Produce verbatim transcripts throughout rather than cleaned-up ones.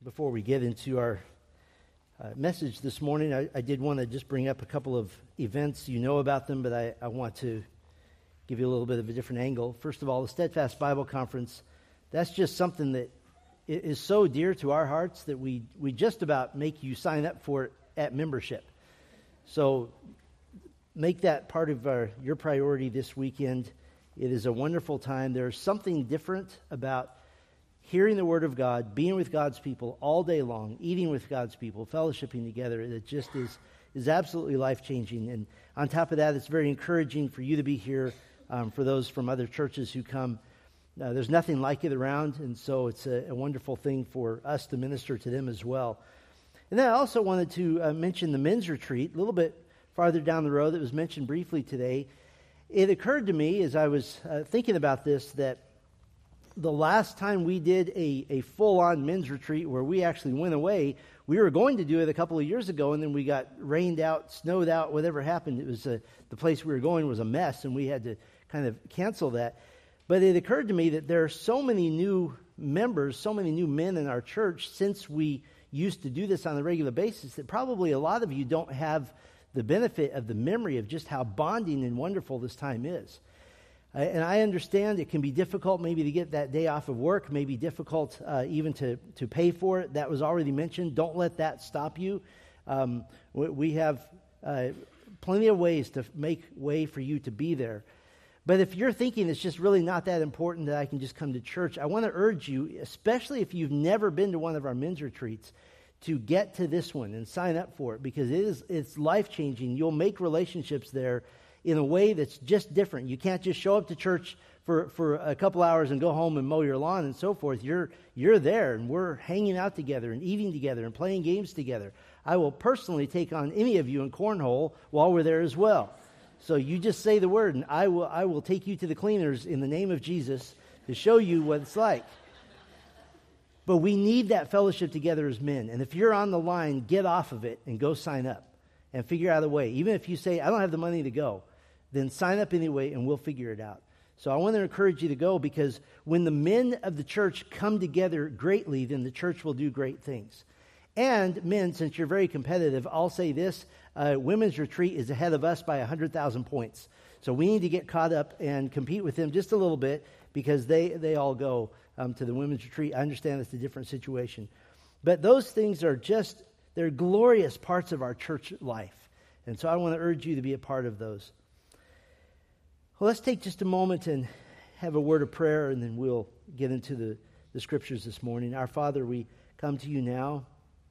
Before we get into our uh, message this morning, I, I did want to just bring up a couple of events. You know about them, but I, I want to give you a little bit of a different angle. First of all, the Steadfast Bible Conference, that's just something that is so dear to our hearts that we, we just about make you sign up for it at membership. So make that part of our, your priority this weekend. It is a wonderful time. There's something different about hearing the Word of God, being with God's people all day long, eating with God's people, fellowshipping together. It just is is absolutely life-changing. And on top of that, it's very encouraging for you to be here, um, for those from other churches who come. Uh, there's nothing like it around, and so it's a, a wonderful thing for us to minister to them as well. And then I also wanted to uh, mention the men's retreat, a little bit farther down the road that was mentioned briefly today. It occurred to me as I was uh, thinking about this that the last time we did a, a full-on men's retreat where we actually went away, we were going to do it a couple of years ago, and then we got rained out, snowed out, whatever happened. It was a, the place we were going was a mess, and we had to kind of cancel that. But it occurred to me that there are so many new members, so many new men in our church since we used to do this on a regular basis that probably a lot of you don't have the benefit of the memory of just how bonding and wonderful this time is. And I understand it can be difficult maybe to get that day off of work, maybe difficult uh, even to, to pay for it. That was already mentioned. Don't let that stop you. Um, we have uh, plenty of ways to make way for you to be there. But if you're thinking it's just really not that important that I can just come to church, I want to urge you, especially if you've never been to one of our men's retreats, to get to this one and sign up for it, because it is it's life-changing. You'll make relationships there in a way that's just different. You can't just show up to church for, for a couple hours and go home and mow your lawn and so forth. You're you're there, and we're hanging out together and eating together and playing games together. I will personally take on any of you in cornhole while we're there as well. So you just say the word, and I will I will take you to the cleaners in the name of Jesus to show you what it's like. But we need that fellowship together as men. And if you're on the line, get off of it and go sign up and figure out a way. Even if you say, I don't have the money to go, then sign up anyway and we'll figure it out. So I want to encourage you to go, because when the men of the church come together greatly, then the church will do great things. And men, since you're very competitive, I'll say this, uh, women's retreat is ahead of us by one hundred thousand points. So we need to get caught up and compete with them just a little bit, because they, they all go um, to the women's retreat. I understand it's a different situation. But those things are just, they're glorious parts of our church life. And so I want to urge you to be a part of those. Well, let's take just a moment and have a word of prayer, and then we'll get into the, the scriptures this morning. Our Father, we come to you now,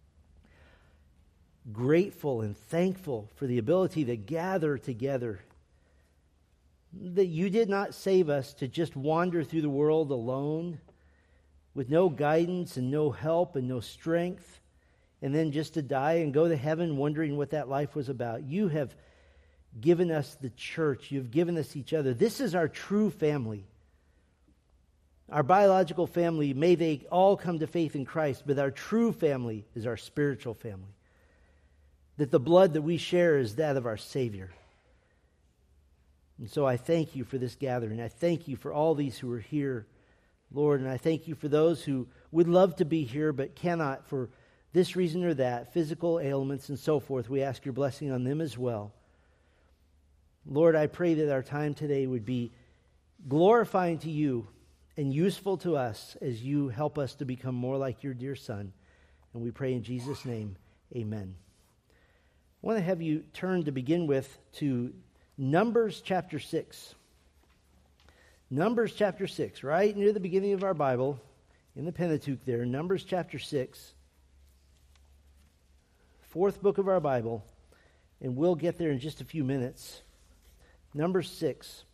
grateful and thankful for the ability to gather together, that you did not save us to just wander through the world alone with no guidance and no help and no strength, and then just to die and go to heaven wondering what that life was about. You have given us the church. You've given us each other. This is our true family. Our biological family, may they all come to faith in Christ, but our true family is our spiritual family. That the blood that we share is that of our Savior. And so I thank you for this gathering. I thank you for all these who are here, Lord, and I thank you for those who would love to be here but cannot for this reason or that, physical ailments and so forth. We ask your blessing on them as well. Lord, I pray that our time today would be glorifying to you and useful to us as you help us to become more like your dear Son. And we pray in Jesus' name, amen. I want to have you turn to begin with to Numbers chapter six. Numbers chapter six, right near the beginning of our Bible, in the Pentateuch there, Numbers chapter six, fourth book of our Bible, and we'll get there in just a few minutes. Numbers six.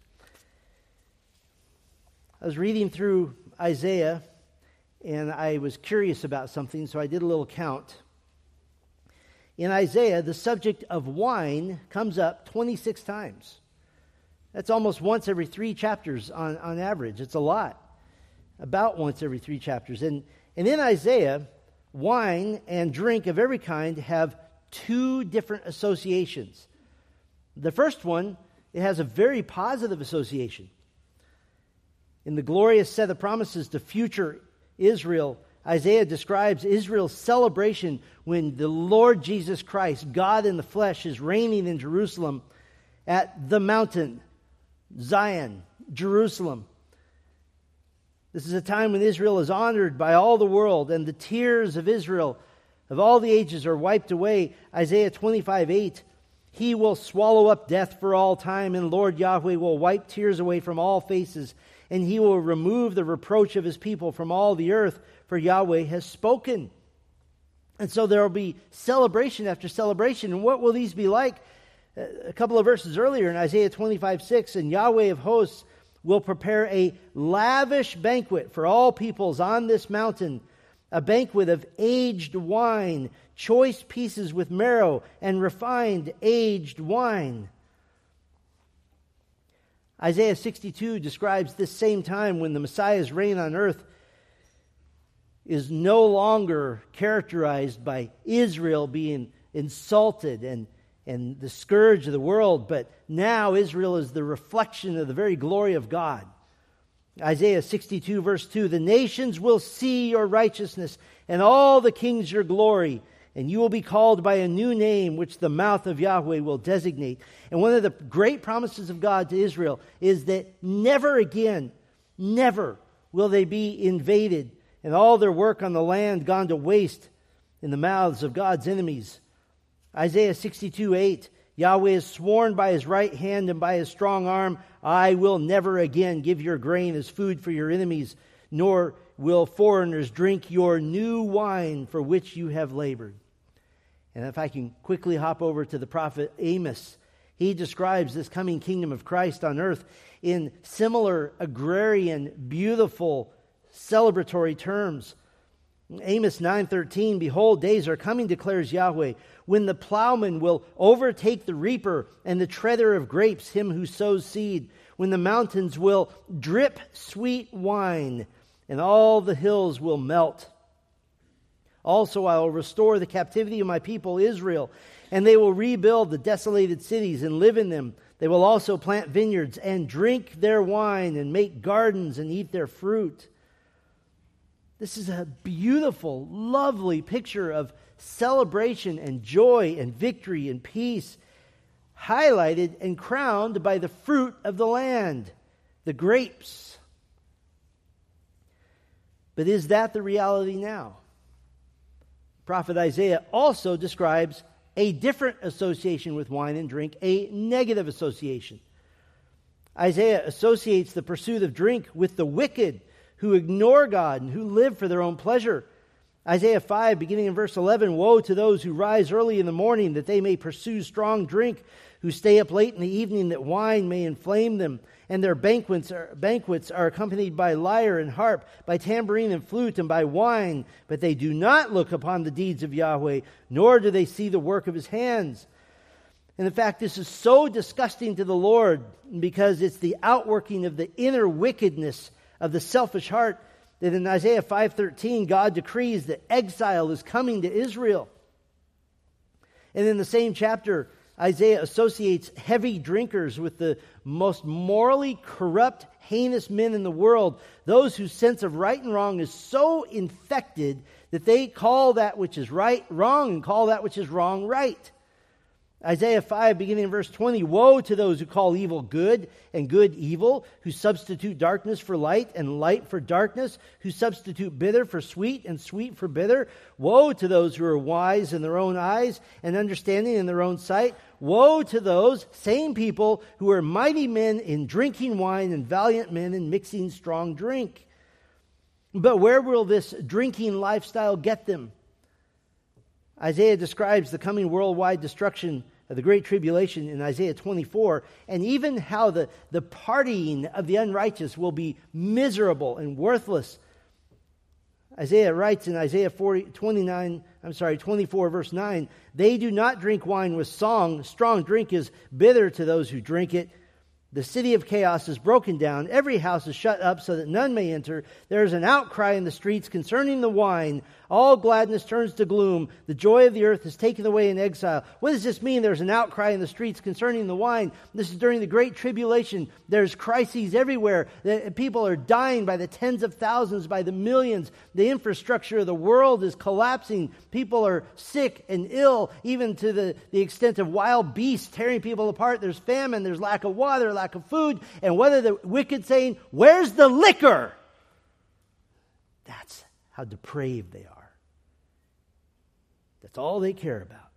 I was reading through Isaiah, and I was curious about something, so I did a little count. In Isaiah, the subject of wine comes up twenty-six times. That's almost once every three chapters on, on average. It's a lot. About once every three chapters. And, and in Isaiah, wine and drink of every kind have two different associations. The first one, it has a very positive association. In the glorious set of promises to future Israel, Isaiah describes Israel's celebration when the Lord Jesus Christ, God in the flesh, is reigning in Jerusalem at the mountain, Zion, Jerusalem. This is a time when Israel is honored by all the world, and the tears of Israel of all the ages are wiped away. Isaiah twenty-five eight, He will swallow up death for all time, and Lord Yahweh will wipe tears away from all faces, and He will remove the reproach of His people from all the earth, for Yahweh has spoken. And so there will be celebration after celebration. And what will these be like? A couple of verses earlier in Isaiah twenty-five six, and Yahweh of hosts will prepare a lavish banquet for all peoples on this mountain, a banquet of aged wine, choice pieces with marrow, and refined aged wine. Isaiah sixty-two describes this same time when the Messiah's reign on earth is no longer characterized by Israel being insulted and, and the scourge of the world, but now Israel is the reflection of the very glory of God. Isaiah sixty-two verse two, the nations will see your righteousness and all the kings your glory, and you will be called by a new name which the mouth of Yahweh will designate. And one of the great promises of God to Israel is that never again, never will they be invaded and all their work on the land gone to waste in the mouths of God's enemies. Isaiah sixty-two eight, Yahweh has sworn by His right hand and by His strong arm, I will never again give your grain as food for your enemies, nor will foreigners drink your new wine for which you have labored. And if I can quickly hop over to the prophet Amos, he describes this coming kingdom of Christ on earth in similar agrarian, beautiful, celebratory terms. Amos nine thirteen, behold, days are coming, declares Yahweh, when the plowman will overtake the reaper and the treader of grapes, him who sows seed, when the mountains will drip sweet wine and all the hills will melt. Also I will restore the captivity of my people Israel, and they will rebuild the desolated cities and live in them. They will also plant vineyards and drink their wine and make gardens and eat their fruit. This is a beautiful, lovely picture of celebration and joy and victory and peace, highlighted and crowned by the fruit of the land, the grapes. But is that the reality now? Prophet Isaiah also describes a different association with wine and drink, a negative association. Isaiah associates the pursuit of drink with the wicked, who ignore God and who live for their own pleasure. Isaiah five, beginning in verse eleven, woe to those who rise early in the morning that they may pursue strong drink, who stay up late in the evening that wine may inflame them, and their banquets are, banquets are accompanied by lyre and harp, by tambourine and flute, and by wine, but they do not look upon the deeds of Yahweh, nor do they see the work of His hands. And in fact, this is so disgusting to the Lord because it's the outworking of the inner wickedness of the selfish heart that in Isaiah five thirteen, God decrees that exile is coming to Israel. And in the same chapter, Isaiah associates heavy drinkers with the most morally corrupt, heinous men in the world, those whose sense of right and wrong is so infected that they call that which is right wrong and call that which is wrong right. Isaiah five, beginning in verse twenty, woe to those who call evil good and good evil, who substitute darkness for light and light for darkness, who substitute bitter for sweet and sweet for bitter. Woe to those who are wise in their own eyes and understanding in their own sight. Woe to those same people who are mighty men in drinking wine and valiant men in mixing strong drink. But where will this drinking lifestyle get them? Isaiah describes the coming worldwide destruction of the Great Tribulation in Isaiah twenty-four, and even how the, the partying of the unrighteous will be miserable and worthless. Isaiah writes in Isaiah forty, twenty-nine, I'm sorry, twenty-four, verse nine, they do not drink wine with song. Strong drink is bitter to those who drink it. The city of chaos is broken down. Every house is shut up so that none may enter. There is an outcry in the streets concerning the wine. All gladness turns to gloom. The joy of the earth is taken away in exile. What does this mean? There's an outcry in the streets concerning the wine. This is during the Great Tribulation. There's crises everywhere. The people are dying by the tens of thousands, by the millions. The infrastructure of the world is collapsing. People are sick and ill, even to the, the extent of wild beasts tearing people apart. There's famine. There's lack of water, lack of food. And what are the wicked saying? Where's the liquor? That's how depraved they are. That's all they care about.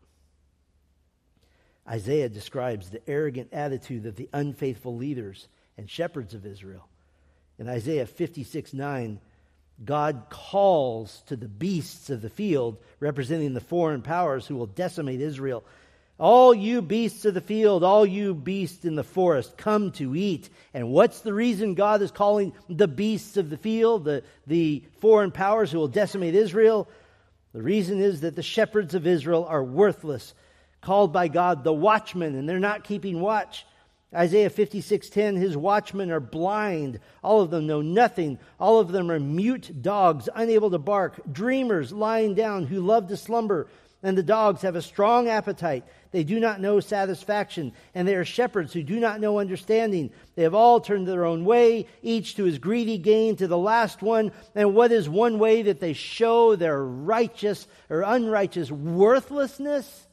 Isaiah describes the arrogant attitude of the unfaithful leaders and shepherds of Israel. In Isaiah fifty-six nine, God calls to the beasts of the field, representing the foreign powers who will decimate Israel. All you beasts of the field, all you beasts in the forest, come to eat. And what's the reason God is calling the beasts of the field, the, the foreign powers who will decimate Israel? The reason is that the shepherds of Israel are worthless, called by God the watchmen, and they're not keeping watch. Isaiah fifty-six ten, his watchmen are blind. All of them know nothing. All of them are mute dogs, unable to bark, dreamers lying down who love to slumber. And the dogs have a strong appetite. They do not know satisfaction. And they are shepherds who do not know understanding. They have all turned their own way, each to his greedy gain, to the last one. And what is one way that they show their righteous or unrighteous worthlessness?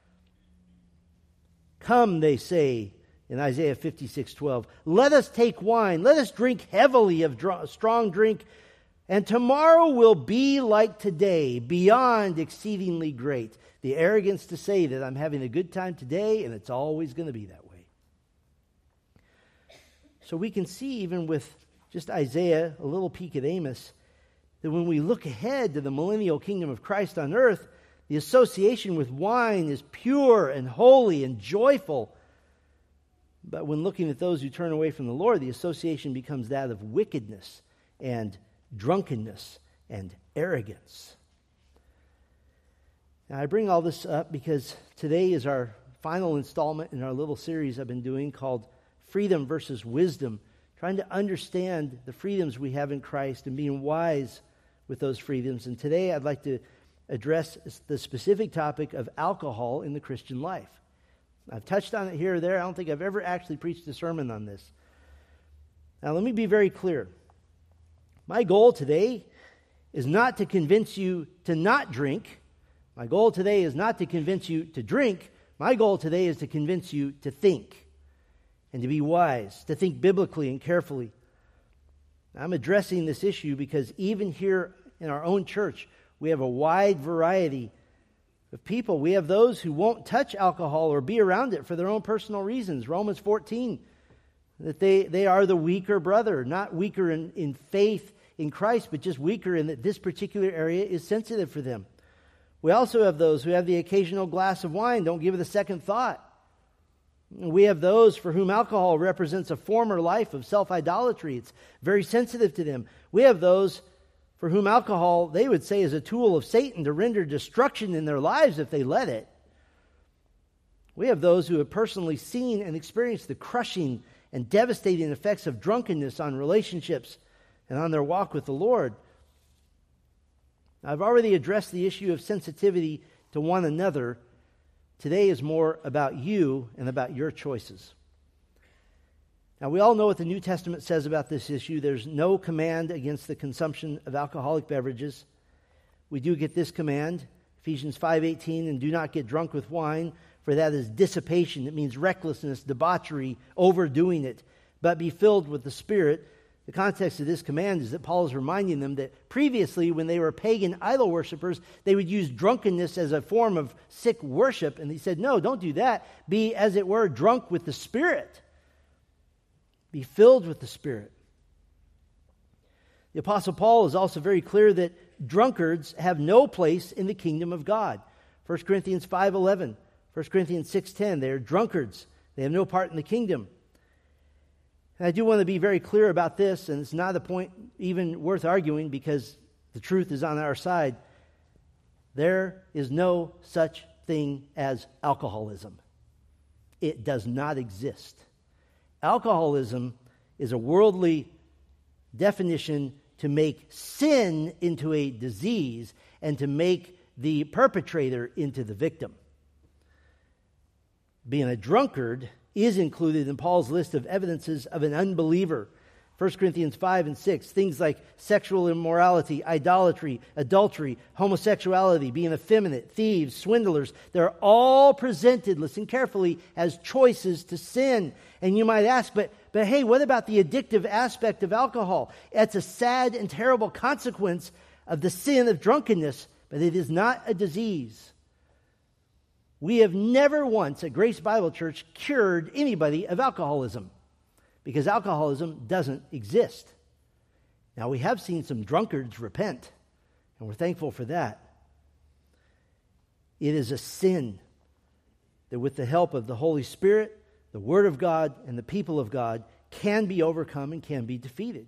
Come, they say in Isaiah fifty-six twelve, let us take wine. Let us drink heavily of dr- strong drink. And tomorrow will be like today, beyond exceedingly great. The arrogance to say that I'm having a good time today and it's always going to be that way. So we can see, even with just Isaiah, a little peek at Amos, that when we look ahead to the millennial kingdom of Christ on earth, the association with wine is pure and holy and joyful. But when looking at those who turn away from the Lord, the association becomes that of wickedness and drunkenness and arrogance. Now, I bring all this up because today is our final installment in our little series I've been doing called Freedom versus Wisdom, trying to understand the freedoms we have in Christ and being wise with those freedoms. And today I'd like to address the specific topic of alcohol in the Christian life. I've touched on it here or there. I don't think I've ever actually preached a sermon on this. Now, let me be very clear. My goal today is not to convince you to not drink. My goal today is not to convince you to drink. My goal today is to convince you to think and to be wise, to think biblically and carefully. I'm addressing this issue because even here in our own church, we have a wide variety of people. We have those who won't touch alcohol or be around it for their own personal reasons. Romans fourteen, that they, they are the weaker brother, not weaker in, in faith in Christ, but just weaker in that this particular area is sensitive for them. We also have those who have the occasional glass of wine, don't give it a second thought. We have those for whom alcohol represents a former life of self-idolatry. It's very sensitive to them. We have those for whom alcohol, they would say, is a tool of Satan to render destruction in their lives if they let it. We have those who have personally seen and experienced the crushing and devastating effects of drunkenness on relationships and on their walk with the Lord. I've already addressed the issue of sensitivity to one another. Today is more about you and about your choices. Now, we all know what the New Testament says about this issue. There's no command against the consumption of alcoholic beverages. We do get this command, Ephesians five eighteen, and do not get drunk with wine, for that is dissipation. It means recklessness, debauchery, overdoing it, but be filled with the Spirit. The context of this command is that Paul is reminding them that previously, when they were pagan idol worshipers, they would use drunkenness as a form of sick worship. And he said, no, don't do that. Be, as it were, drunk with the Spirit. Be filled with the Spirit. The Apostle Paul is also very clear that drunkards have no place in the kingdom of God. First Corinthians five eleven, First Corinthians six ten, they are drunkards. They have no part in the kingdom. And I do want to be very clear about this, and it's not a point even worth arguing because the truth is on our side. There is no such thing as alcoholism. It does not exist. Alcoholism is a worldly definition to make sin into a disease and to make the perpetrator into the victim. Being a drunkard is included in Paul's list of evidences of an unbeliever. First Corinthians five and six, things like sexual immorality, idolatry, adultery, homosexuality, being effeminate, thieves, swindlers, they're all presented, listen carefully, as choices to sin. And you might ask, but, but hey, what about the addictive aspect of alcohol? It's a sad and terrible consequence of the sin of drunkenness, but it is not a disease. We have never once at Grace Bible Church cured anybody of alcoholism, because alcoholism doesn't exist. Now, we have seen some drunkards repent, and we're thankful for that. It is a sin that with the help of the Holy Spirit, the Word of God, and the people of God can be overcome and can be defeated.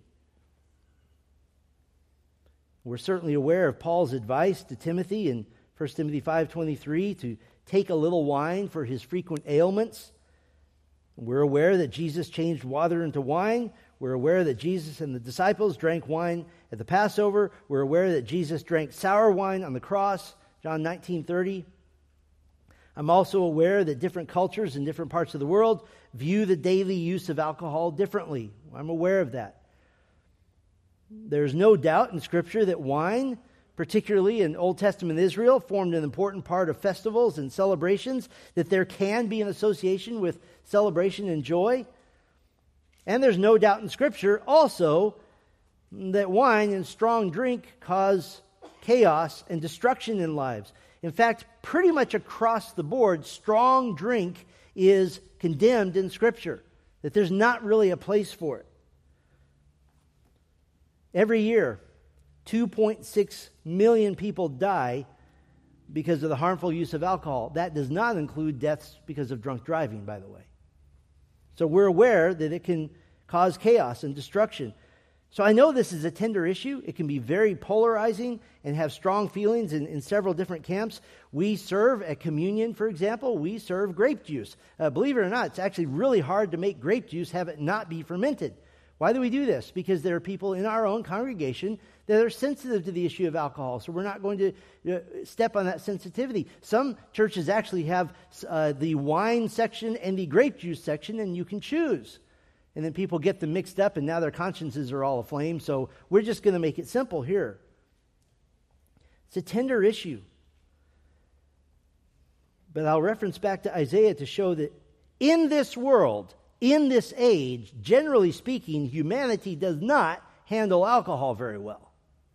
We're certainly aware of Paul's advice to Timothy in First Timothy five twenty-three to take a little wine for his frequent ailments. We're aware that Jesus changed water into wine. We're aware that Jesus and the disciples drank wine at the Passover. We're aware that Jesus drank sour wine on the cross, John nineteen thirty. I'm also aware that different cultures in different parts of the world view the daily use of alcohol differently. I'm aware of that. There's no doubt in Scripture that wine, particularly in Old Testament Israel, formed an important part of festivals and celebrations, that there can be an association with celebration and joy. And there's no doubt in Scripture also that wine and strong drink cause chaos and destruction in lives. In fact, pretty much across the board, strong drink is condemned in Scripture, that there's not really a place for it. Every year, two point six million people die because of the harmful use of alcohol. That does not include deaths because of drunk driving, by the way. So we're aware that it can cause chaos and destruction. So I know this is a tender issue. It can be very polarizing and have strong feelings in, in several different camps. We serve at communion, for example, we serve grape juice. Uh, believe it or not, it's actually really hard to make grape juice, have it not be fermented. Why do we do this? Because there are people in our own congregation that are sensitive to the issue of alcohol, so we're not going to uh, step on that sensitivity. Some churches actually have uh, the wine section and the grape juice section, and you can choose. And then people get them mixed up, and now their consciences are all aflame, so we're just going to make it simple here. It's a tender issue. But I'll reference back to Isaiah to show that in this world, in this age, generally speaking, humanity does not handle alcohol very well.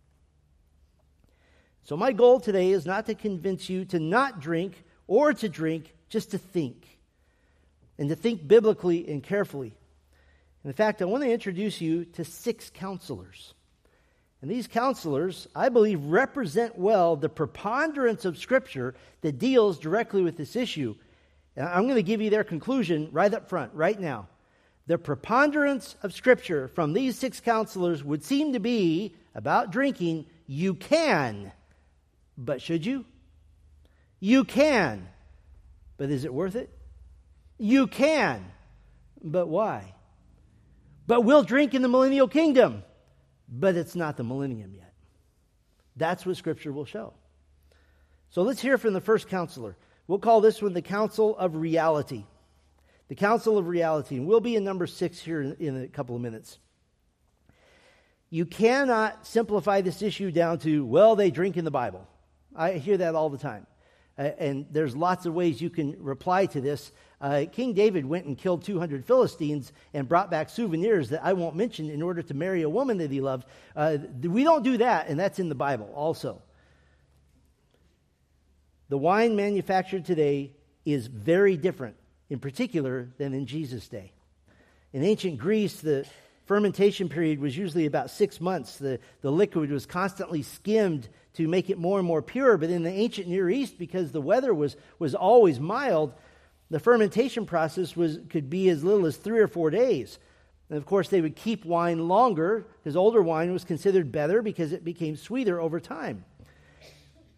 So my goal today is not to convince you to not drink or to drink, just to think. And to think biblically and carefully. In fact, I want to introduce you to six counselors. And these counselors, I believe, represent well the preponderance of Scripture that deals directly with this issue. And I'm going to give you their conclusion right up front, right now. The preponderance of Scripture from these six counselors would seem to be about drinking. You can, but should you? You can, but is it worth it? You can, but why? But we'll drink in the millennial kingdom, but it's not the millennium yet. That's what Scripture will show. So let's hear from the first counselor. We'll call this one the Council of Reality. The Council of Reality. And we'll be in number six here in, in a couple of minutes. You cannot simplify this issue down to, well, they drink in the Bible. I hear that all the time. Uh, and there's lots of ways you can reply to this. Uh, King David went and killed two hundred Philistines and brought back souvenirs that I won't mention in order to marry a woman that he loved. Uh, we don't do that, and that's in the Bible also. The wine manufactured today is very different, in particular, than in Jesus' day. In ancient Greece, the fermentation period was usually about six months. The, the liquid was constantly skimmed to make it more and more pure. But in the ancient Near East, because the weather was, was always mild, the fermentation process was could be as little as three or four days. And of course, they would keep wine longer, because older wine was considered better because it became sweeter over time.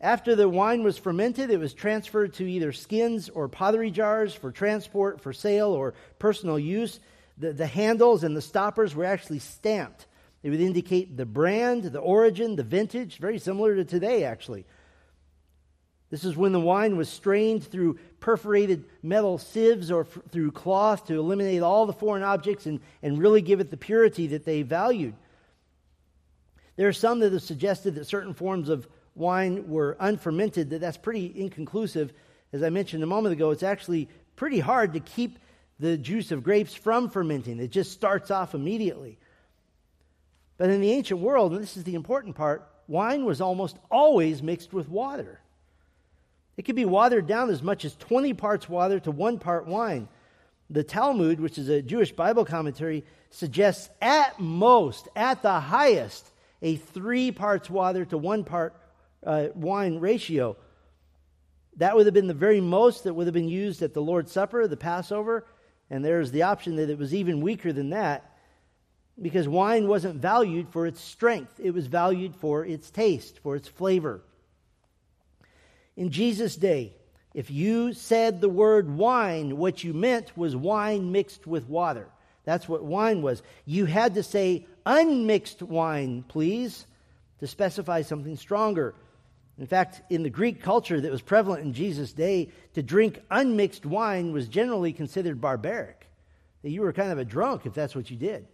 After the wine was fermented, it was transferred to either skins or pottery jars for transport, for sale, or personal use. The, the handles and the stoppers were actually stamped. They would indicate the brand, the origin, the vintage, very similar to today, actually. This is when the wine was strained through perforated metal sieves or f- through cloth to eliminate all the foreign objects and, and really give it the purity that they valued. There are some that have suggested that certain forms of wine were unfermented, that that's pretty inconclusive. As I mentioned a moment ago, it's actually pretty hard to keep the juice of grapes from fermenting. It just starts off immediately. But in the ancient world, and this is the important part, wine was almost always mixed with water. It could be watered down as much as twenty parts water to one part wine. The Talmud, which is a Jewish Bible commentary, suggests at most, at the highest, a three parts water to one part uh, wine ratio. That would have been the very most that would have been used at the Lord's Supper, the Passover, and there's the option that it was even weaker than that, because wine wasn't valued for its strength. It was valued for its taste, for its flavor. In Jesus' day, if you said the word wine, what you meant was wine mixed with water. That's what wine was. You had to say unmixed wine, please, to specify something stronger. In fact, in the Greek culture that was prevalent in Jesus' day, to drink unmixed wine was generally considered barbaric. That you were kind of a drunk if that's what you did.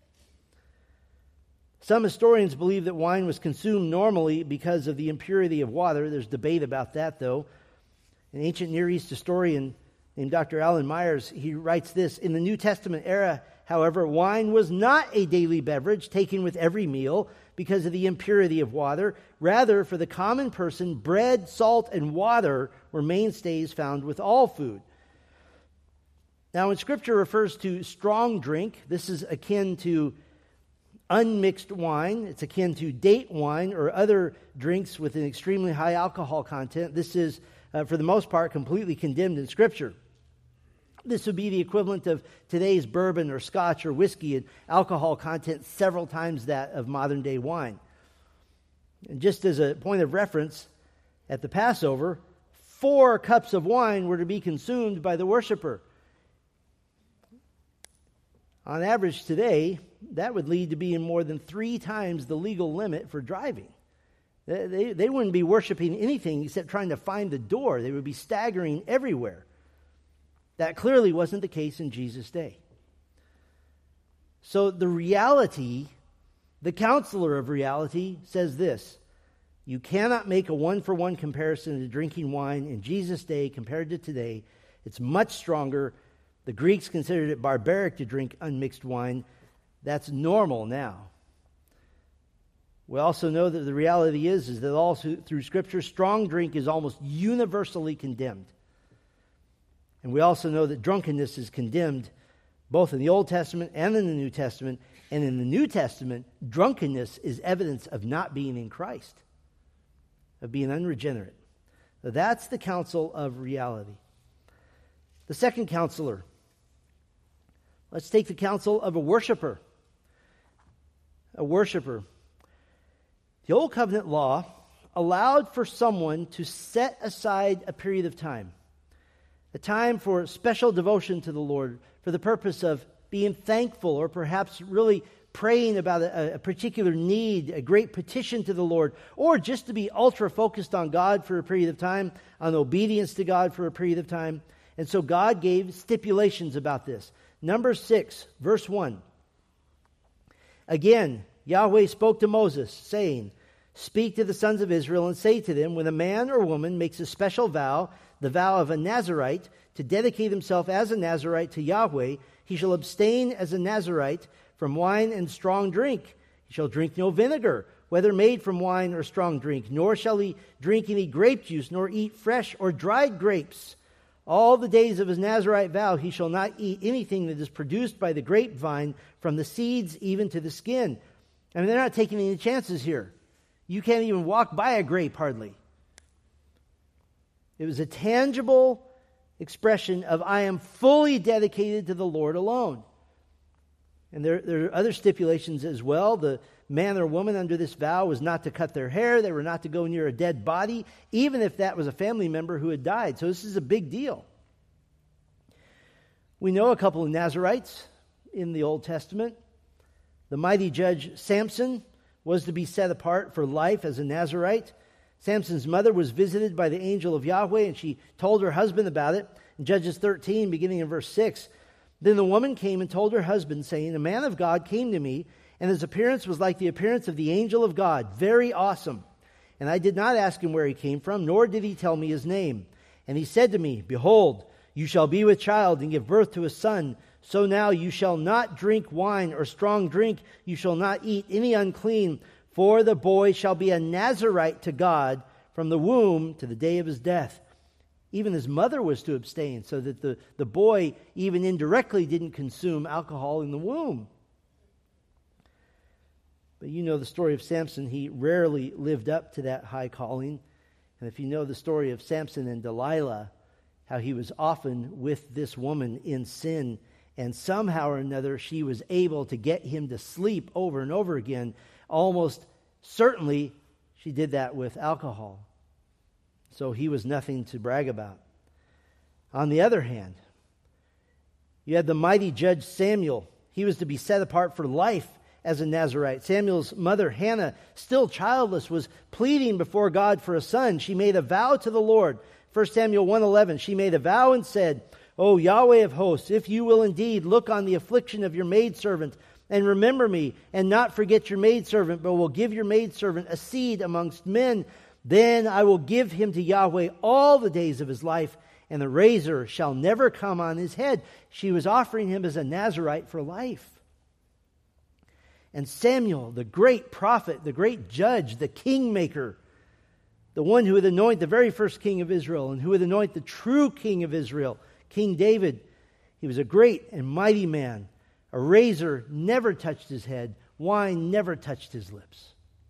Some historians believe that wine was consumed normally because of the impurity of water. There's debate about that, though. An ancient Near East historian named Doctor Alan Myers, he writes this: in the New Testament era, however, wine was not a daily beverage taken with every meal because of the impurity of water. Rather, for the common person, bread, salt, and water were mainstays found with all food. Now, when Scripture refers to strong drink, this is akin to unmixed wine. It's akin to date wine or other drinks with an extremely high alcohol content. This is, uh, for the most part, completely condemned in Scripture. This would be the equivalent of today's bourbon or scotch or whiskey and alcohol content several times that of modern-day wine. And just as a point of reference, at the Passover, four cups of wine were to be consumed by the worshiper. On average today, that would lead to being more than three times the legal limit for driving. They, they, they wouldn't be worshiping anything except trying to find the door. They would be staggering everywhere. That clearly wasn't the case in Jesus' day. So the reality, the counselor of reality, says this: you cannot make a one-for-one comparison to drinking wine in Jesus' day compared to today. It's much stronger. The Greeks considered it barbaric to drink unmixed wine. That's normal now. We also know that the reality is, is that all through Scripture, strong drink is almost universally condemned. And we also know that drunkenness is condemned both in the Old Testament and in the New Testament. And in the New Testament, drunkenness is evidence of not being in Christ, of being unregenerate. So that's the counsel of reality. The second counselor. Let's take the counsel of a worshiper. A worshiper. The Old Covenant law allowed for someone to set aside a period of time. A time for special devotion to the Lord for the purpose of being thankful or perhaps really praying about a, a particular need, a great petition to the Lord, or just to be ultra focused on God for a period of time, on obedience to God for a period of time. And so God gave stipulations about this. Number six, verse one. Again, Yahweh spoke to Moses, saying, "Speak to the sons of Israel and say to them, when a man or woman makes a special vow, the vow of a Nazirite, to dedicate himself as a Nazirite to Yahweh, he shall abstain as a Nazirite from wine and strong drink. He shall drink no vinegar, whether made from wine or strong drink, nor shall he drink any grape juice, nor eat fresh or dried grapes. All the days of his Nazirite vow he shall not eat anything that is produced by the grapevine, from the seeds even to the skin." I mean, they're not taking any chances here. You can't even walk by a grape, hardly. It was a tangible expression of, I am fully dedicated to the Lord alone. And there, there are other stipulations as well. The, man or woman under this vow was not to cut their hair. They were not to go near a dead body, even if that was a family member who had died. So this is a big deal. We know a couple of Nazarites in the Old Testament. The mighty judge Samson was to be set apart for life as a Nazarite. Samson's mother was visited by the angel of Yahweh, and she told her husband about it. In Judges thirteen, beginning in verse six, then the woman came and told her husband, saying, a man of God came to me, and his appearance was like the appearance of the angel of God, very awesome. And I did not ask him where he came from, nor did he tell me his name. And he said to me, behold, you shall be with child and give birth to a son. So now you shall not drink wine or strong drink. You shall not eat any unclean, for the boy shall be a Nazarite to God from the womb to the day of his death. Even his mother was to abstain, so that the, the boy even indirectly didn't consume alcohol in the womb. But you know the story of Samson. He rarely lived up to that high calling. And if you know the story of Samson and Delilah, how he was often with this woman in sin, and somehow or another she was able to get him to sleep over and over again. Almost certainly she did that with alcohol. So he was nothing to brag about. On the other hand, you had the mighty judge Samuel. He was to be set apart for life as a Nazarite. Samuel's mother, Hannah, still childless, was pleading before God for a son. She made a vow to the Lord. First Samuel one eleven, she made a vow and said, O Yahweh of hosts, if you will indeed look on the affliction of your maidservant, and remember me, and not forget your maidservant, but will give your maidservant a seed amongst men, then I will give him to Yahweh all the days of his life, and the razor shall never come on his head. She was offering him as a Nazarite for life. And Samuel, the great prophet, the great judge, the kingmaker, the one who would anoint the very first king of Israel and who would anoint the true king of Israel, King David, he was a great and mighty man. A razor never touched his head. Wine never touched his lips.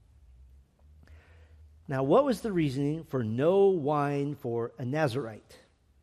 Now, what was the reasoning for no wine for a Nazarite?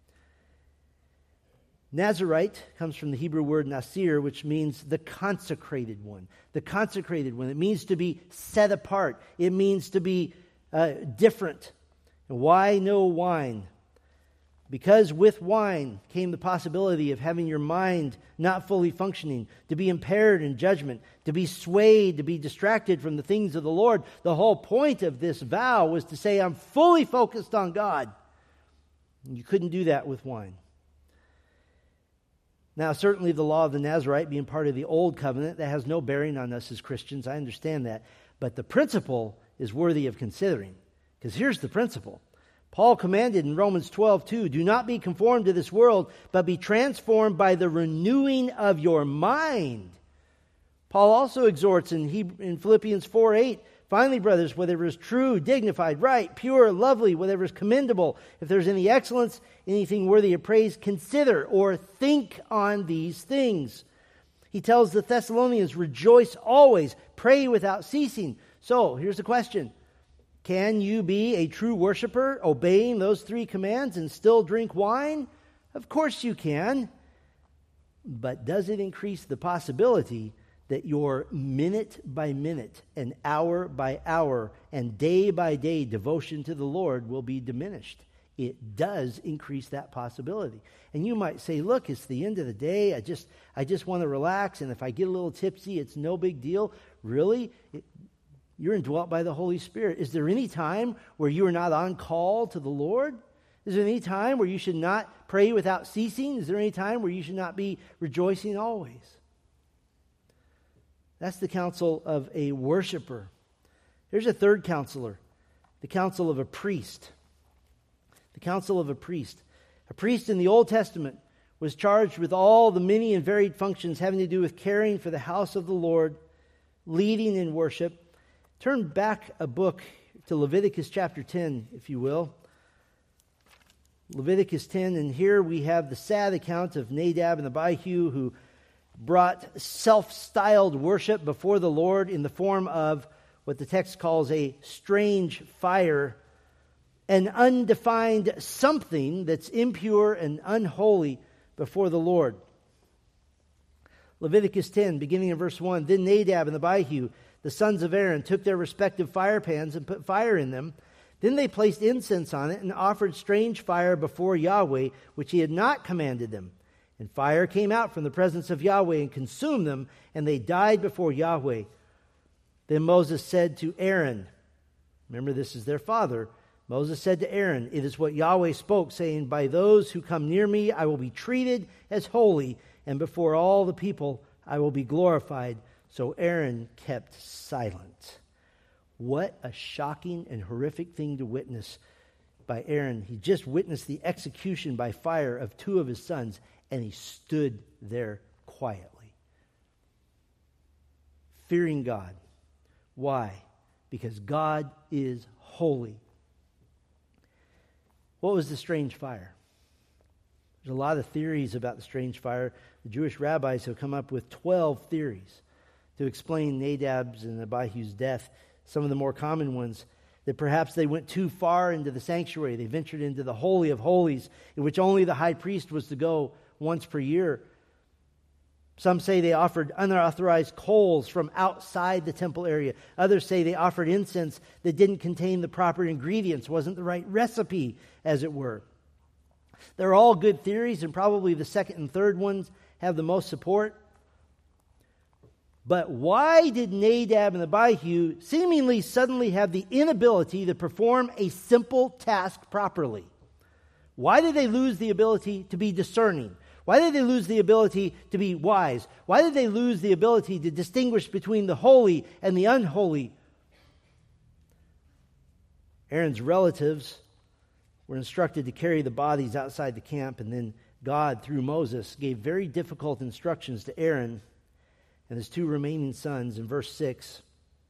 Nazarite comes from the Hebrew word nasir, which means the consecrated one. The consecrated one. It means to be set apart. It means to be uh, different. And why no wine? Because with wine came the possibility of having your mind not fully functioning, to be impaired in judgment, to be swayed, to be distracted from the things of the Lord. The whole point of this vow was to say, I'm fully focused on God. And you couldn't do that with wine. Now, certainly the law of the Nazarite being part of the old covenant, that has no bearing on us as Christians. I understand that. But the principle is worthy of considering. Because here's the principle. Paul commanded in Romans twelve two, do not be conformed to this world, but be transformed by the renewing of your mind. Paul also exhorts in, Hebrew, in Philippians four eight, finally, brothers, whatever is true, dignified, right, pure, lovely, whatever is commendable, if there's any excellence, anything worthy of praise, consider or think on these things. He tells the Thessalonians, rejoice always, pray without ceasing. So, here's the question. Can you be a true worshiper, obeying those three commands and still drink wine? Of course you can. But does it increase the possibility that your minute by minute and hour by hour and day by day devotion to the Lord will be diminished? It does increase that possibility. And you might say, look, it's the end of the day. I just I just want to relax. And if I get a little tipsy, it's no big deal. Really? It, You're indwelt by the Holy Spirit. Is there any time where you are not on call to the Lord? Is there any time where you should not pray without ceasing? Is there any time where you should not be rejoicing always? That's the counsel of a worshiper. Here's a third counselor, the counsel of a priest. The counsel of a priest. A priest in the Old Testament was charged with all the many and varied functions having to do with caring for the house of the Lord, leading in worship. Turn back a book to Leviticus chapter ten, if you will. Leviticus ten, and here we have the sad account of Nadab and Abihu, who brought self-styled worship before the Lord in the form of what the text calls a strange fire, an undefined something that's impure and unholy before the Lord. Leviticus ten, beginning in verse one, then Nadab and Abihu, the sons of Aaron took their respective fire pans and put fire in them. Then they placed incense on it and offered strange fire before Yahweh, which he had not commanded them. And fire came out from the presence of Yahweh and consumed them, and they died before Yahweh. Then Moses said to Aaron, remember this is their father, Moses said to Aaron, it is what Yahweh spoke, saying, by those who come near me I will be treated as holy, and before all the people I will be glorified. So Aaron kept silent. What a shocking and horrific thing to witness by Aaron. He just witnessed the execution by fire of two of his sons, and he stood there quietly, fearing God. Why? Because God is holy. What was the strange fire? There's a lot of theories about the strange fire. The Jewish rabbis have come up with twelve theories to explain Nadab's and Abihu's death. Some of the more common ones, that perhaps they went too far into the sanctuary. They ventured into the Holy of Holies, in which only the high priest was to go once per year. Some say they offered unauthorized coals from outside the temple area. Others say they offered incense that didn't contain the proper ingredients, wasn't the right recipe, as it were. They're all good theories, and probably the second and third ones have the most support. But why did Nadab and Abihu seemingly suddenly have the inability to perform a simple task properly? Why did they lose the ability to be discerning? Why did they lose the ability to be wise? Why did they lose the ability to distinguish between the holy and the unholy? Aaron's relatives were instructed to carry the bodies outside the camp, and then God, through Moses, gave very difficult instructions to Aaron and his two remaining sons. In verse six,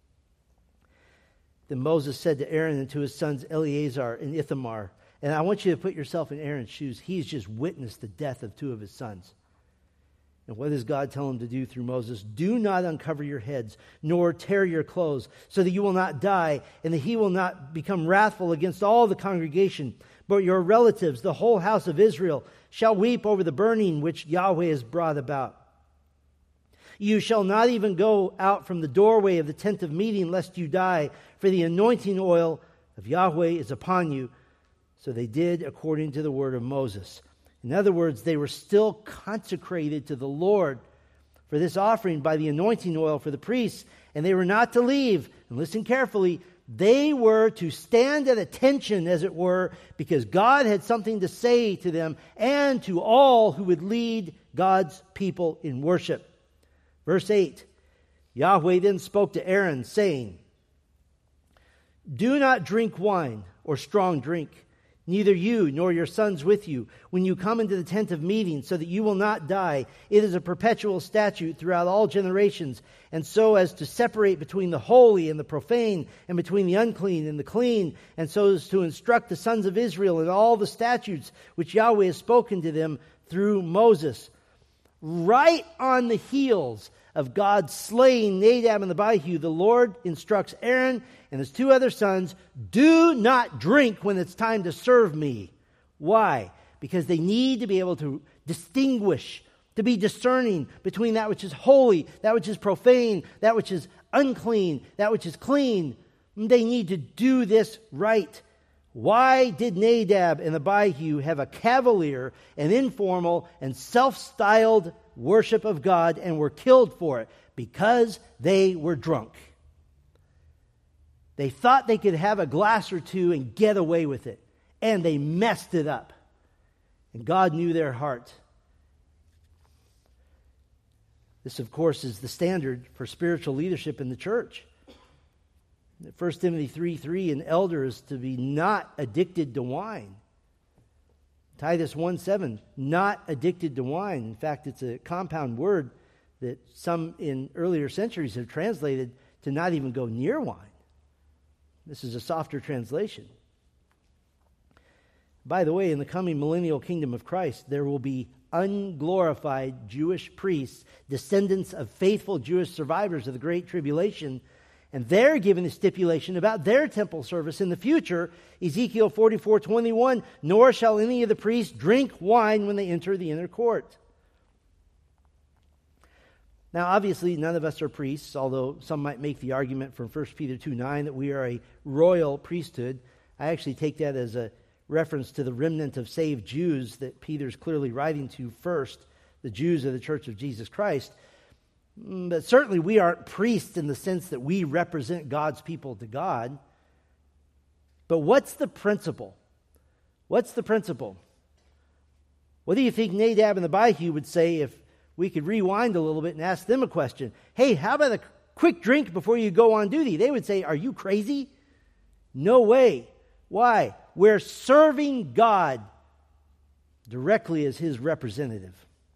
then Moses said to Aaron and to his sons Eleazar and Ithamar, and I want you to put yourself in Aaron's shoes. He's just witnessed the death of two of his sons. And what does God tell him to do through Moses? Do not uncover your heads, nor tear your clothes, so that you will not die, and that he will not become wrathful against all the congregation. But your relatives, the whole house of Israel, shall weep over the burning which Yahweh has brought about. You shall not even go out from the doorway of the tent of meeting, lest you die, for the anointing oil of Yahweh is upon you. So they did according to the word of Moses. In other words, they were still consecrated to the Lord for this offering by the anointing oil for the priests, and they were not to leave. And listen carefully, they were to stand at attention, as it were, because God had something to say to them and to all who would lead God's people in worship. Verse eight, Yahweh then spoke to Aaron, saying, do not drink wine or strong drink, neither you nor your sons with you, when you come into the tent of meeting, so that you will not die. It is a perpetual statute throughout all generations, and so as to separate between the holy and the profane, and between the unclean and the clean, and so as to instruct the sons of Israel in all the statutes which Yahweh has spoken to them through Moses. Right on the heels of God slaying Nadab and Abihu, the Lord instructs Aaron and his two other sons, do not drink when it's time to serve me. Why? Because they need to be able to distinguish, to be discerning between that which is holy, that which is profane, that which is unclean, that which is clean. They need to do this right. Why did Nadab and Abihu have a cavalier and informal and self-styled worship of God and were killed for it? Because they were drunk. They thought they could have a glass or two and get away with it, and they messed it up. And God knew their heart. This, of course, is the standard for spiritual leadership in the church. First Timothy three three, an elder is to be not addicted to wine. Titus one seven, not addicted to wine. In fact, it's a compound word that some in earlier centuries have translated to not even go near wine. This is a softer translation. By the way, in the coming millennial kingdom of Christ, there will be unglorified Jewish priests, descendants of faithful Jewish survivors of the Great Tribulation, and they're given a stipulation about their temple service in the future. Ezekiel forty-four twenty-one, nor shall any of the priests drink wine when they enter the inner court. Now, obviously, none of us are priests, although some might make the argument from First Peter two nine that we are a royal priesthood. I actually take that as a reference to the remnant of saved Jews that Peter's clearly writing to first, the Jews of the Church of Jesus Christ. But certainly we aren't priests in the sense that we represent God's people to God. But what's the principle? What's the principle? What do you think Nadab and Abihu would say if we could rewind a little bit and ask them a question? Hey, how about a quick drink before you go on duty? They would say, are you crazy? No way. Why? We're serving God directly as His representative.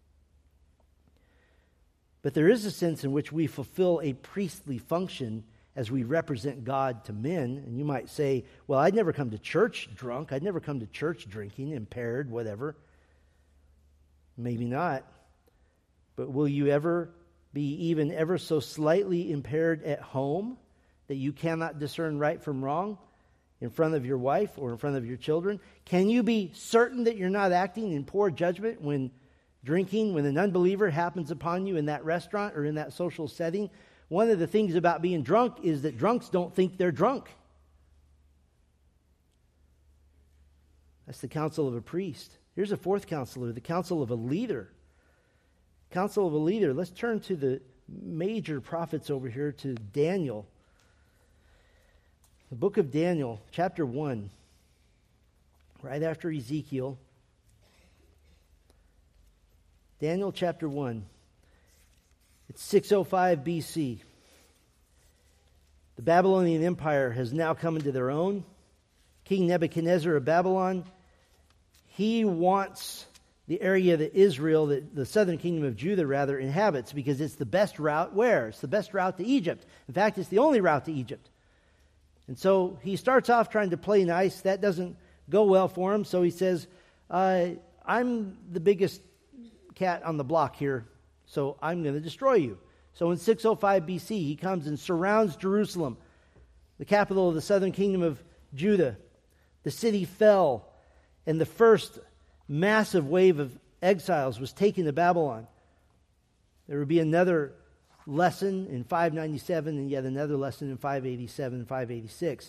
But there is a sense in which we fulfill a priestly function as we represent God to men. And you might say, well, I'd never come to church drunk. I'd never come to church drinking, impaired, whatever. Maybe not. But will you ever be even ever so slightly impaired at home that you cannot discern right from wrong in front of your wife or in front of your children? Can you be certain that you're not acting in poor judgment when drinking, when an unbeliever happens upon you in that restaurant or in that social setting? One of the things about being drunk is that drunks don't think they're drunk. That's the counsel of a priest. Here's a fourth counselor, the counsel of a leader. Counsel of a leader. Let's turn to the major prophets over here, to Daniel. The book of Daniel, chapter one, right after Ezekiel. Daniel chapter one. It's six oh five B C. The Babylonian Empire has now come into their own. King Nebuchadnezzar of Babylon, he wants the area that Israel, the, the southern kingdom of Judah rather, inhabits, because it's the best route where? It's the best route to Egypt. In fact, it's the only route to Egypt. And so he starts off trying to play nice. That doesn't go well for him. So he says, uh, I'm the biggest cat on the block here, so I'm going to destroy you. So in six oh five B C, he comes and surrounds Jerusalem, the capital of the southern kingdom of Judah. The city fell, and the first massive wave of exiles was taken to Babylon. There would be another lesson in five ninety-seven and yet another lesson in five eighty-seven and five eighty-six.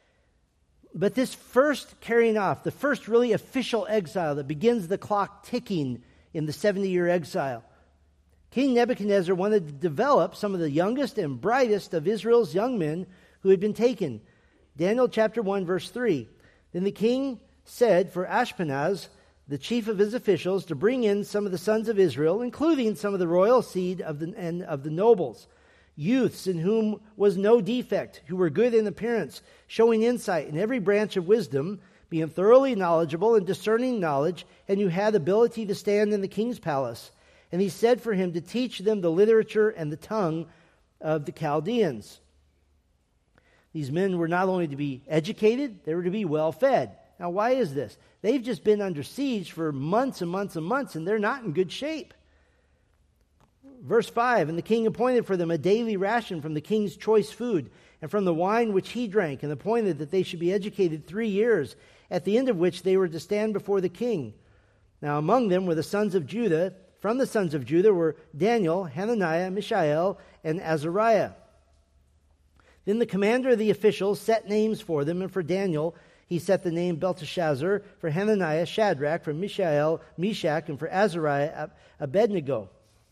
But this first carrying off, the first really official exile that begins the clock ticking in the seventy-year exile, King Nebuchadnezzar wanted to develop some of the youngest and brightest of Israel's young men who had been taken. Daniel chapter one, verse three. Then the king said for Ashpenaz, the chief of his officials, to bring in some of the sons of Israel, including some of the royal seed of the, and of the nobles, youths in whom was no defect, who were good in appearance, showing insight in every branch of wisdom, being thoroughly knowledgeable and discerning knowledge, and who had ability to stand in the king's palace. And he said for him to teach them the literature and the tongue of the Chaldeans. These men were not only to be educated, they were to be well fed. Now, why is this? They've just been under siege for months and months and months, and they're not in good shape. Verse five, and the king appointed for them a daily ration from the king's choice food, and from the wine which he drank, and appointed that they should be educated three years, at the end of which they were to stand before the king. Now among them were the sons of Judah. From the sons of Judah were Daniel, Hananiah, Mishael, and Azariah. Then the commander of the officials set names for them, and for Daniel he set the name Belteshazzar, for Hananiah, Shadrach, for Mishael, Meshach, and for Azariah, Abednego.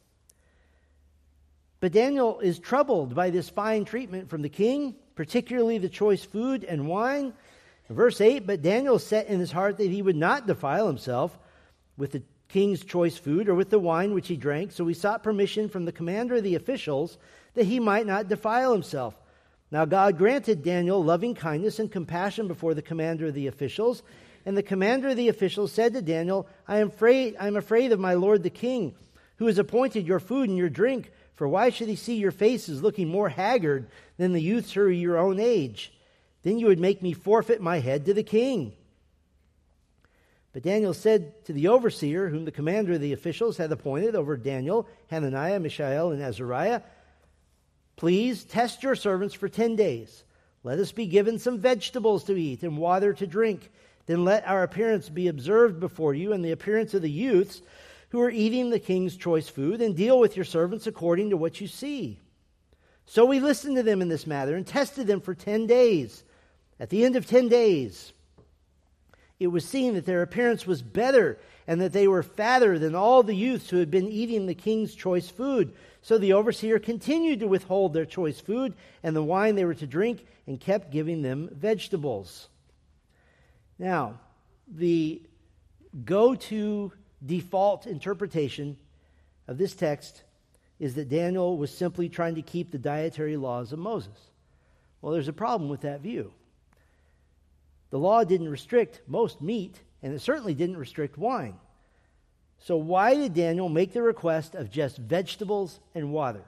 But Daniel is troubled by this fine treatment from the king, particularly the choice food and wine. Verse eight, but Daniel set in his heart that he would not defile himself with the king's choice food or with the wine which he drank, so he sought permission from the commander of the officials that he might not defile himself. Now God granted Daniel loving kindness and compassion before the commander of the officials, and the commander of the officials said to Daniel, I am afraid, I am afraid of my lord the king, who has appointed your food and your drink, for why should he see your faces looking more haggard than the youths who are your own age? Then you would make me forfeit my head to the king. But Daniel said to the overseer, whom the commander of the officials had appointed over Daniel, Hananiah, Mishael, and Azariah, please test your servants for ten days. Let us be given some vegetables to eat and water to drink. Then let our appearance be observed before you and the appearance of the youths who are eating the king's choice food, and deal with your servants according to what you see." So we listened to them in this matter and tested them for ten days. At the end of ten days, it was seen that their appearance was better and that they were fatter than all the youths who had been eating the king's choice food. So the overseer continued to withhold their choice food and the wine they were to drink, and kept giving them vegetables. Now, the go-to default interpretation of this text is that Daniel was simply trying to keep the dietary laws of Moses. Well, there's a problem with that view. The law didn't restrict most meat, and it certainly didn't restrict wine. So why did Daniel make the request of just vegetables and water?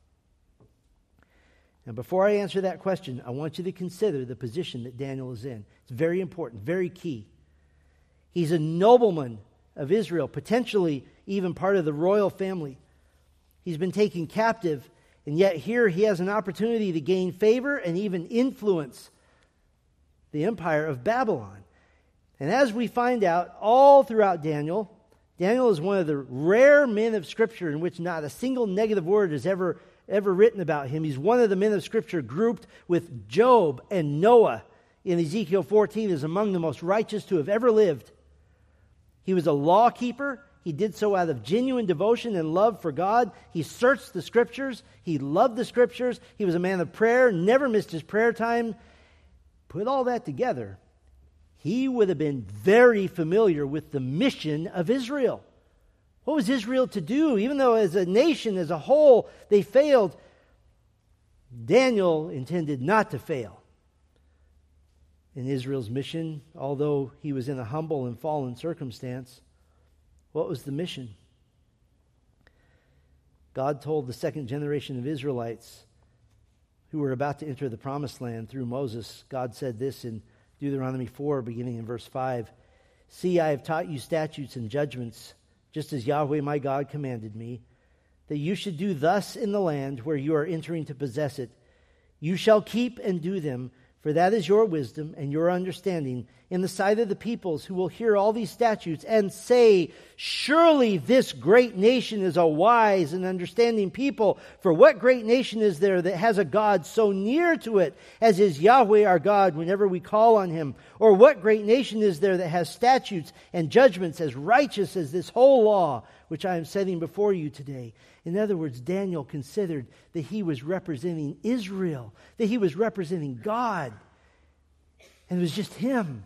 Now, before I answer that question, I want you to consider the position that Daniel is in. It's very important, very key. He's a nobleman of Israel, potentially even part of the royal family. He's been taken captive, and yet here he has an opportunity to gain favor and even influence the empire of Babylon. And as we find out all throughout Daniel, Daniel is one of the rare men of Scripture in which not a single negative word is ever, ever written about him. He's one of the men of Scripture grouped with Job and Noah in Ezekiel fourteen as among the most righteous to have ever lived. He was a law keeper. He did so out of genuine devotion and love for God. He searched the Scriptures. He loved the Scriptures. He was a man of prayer, never missed his prayer time. Put all that together, he would have been very familiar with the mission of Israel. What was Israel to do? Even though as a nation, as a whole, they failed, Daniel intended not to fail in Israel's mission, although he was in a humble and fallen circumstance. What was the mission? God told the second generation of Israelites who were about to enter the promised land through Moses, God said this in Deuteronomy four, beginning in verse five. "See, I have taught you statutes and judgments, just as Yahweh my God commanded me, that you should do thus in the land where you are entering to possess it. You shall keep and do them, for that is your wisdom and your understanding in the sight of the peoples who will hear all these statutes and say, 'Surely this great nation is a wise and understanding people.' For what great nation is there that has a God so near to it as is Yahweh our God whenever we call on him? Or what great nation is there that has statutes and judgments as righteous as this whole law which I am setting before you today?" In other words, Daniel considered that he was representing Israel, that he was representing God, and it was just him.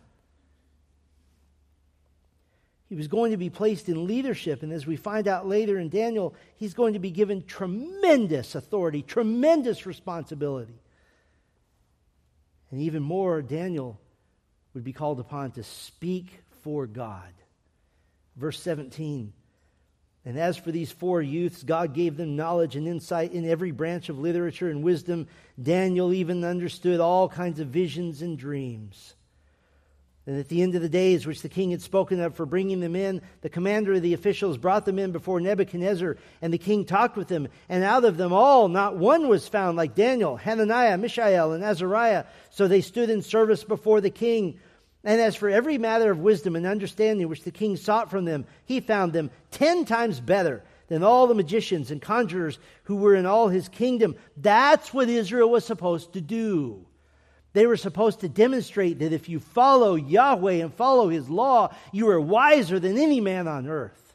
He was going to be placed in leadership, and as we find out later in Daniel, he's going to be given tremendous authority, tremendous responsibility. And even more, Daniel would be called upon to speak for God. Verse seventeen, "And as for these four youths, God gave them knowledge and insight in every branch of literature and wisdom. Daniel even understood all kinds of visions and dreams. And at the end of the days which the king had spoken of for bringing them in, the commander of the officials brought them in before Nebuchadnezzar, and the king talked with them. And out of them all, not one was found like Daniel, Hananiah, Mishael, and Azariah. So they stood in service before the king. And as for every matter of wisdom and understanding which the king sought from them, he found them ten times better than all the magicians and conjurers who were in all his kingdom." That's what Israel was supposed to do. They were supposed to demonstrate that if you follow Yahweh and follow his law, you are wiser than any man on earth.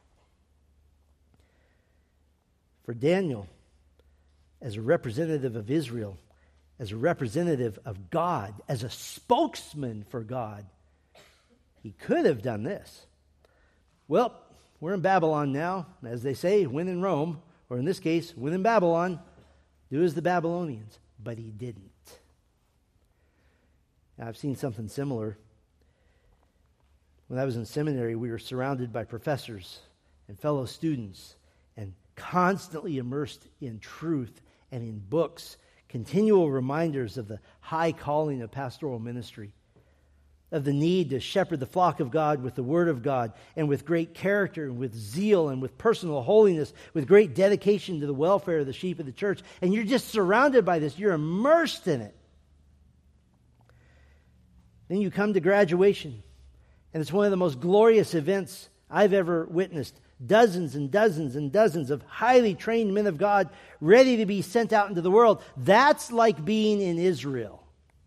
For Daniel, as a representative of Israel, as a representative of God, as a spokesman for God, he could have done this. Well, we're in Babylon now. As they say, when in Rome, or in this case, when in Babylon, do as the Babylonians. But he didn't. Now, I've seen something similar. When I was in seminary, we were surrounded by professors and fellow students and constantly immersed in truth and in books, continual reminders of the high calling of pastoral ministry, of the need to shepherd the flock of God with the Word of God, and with great character, and with zeal, and with personal holiness, with great dedication to the welfare of the sheep of the church. And you're just surrounded by this. You're immersed in it. Then you come to graduation, and it's one of the most glorious events I've ever witnessed. dozens and dozens and dozens of highly trained men of God ready to be sent out into the world. That's like being in Israel.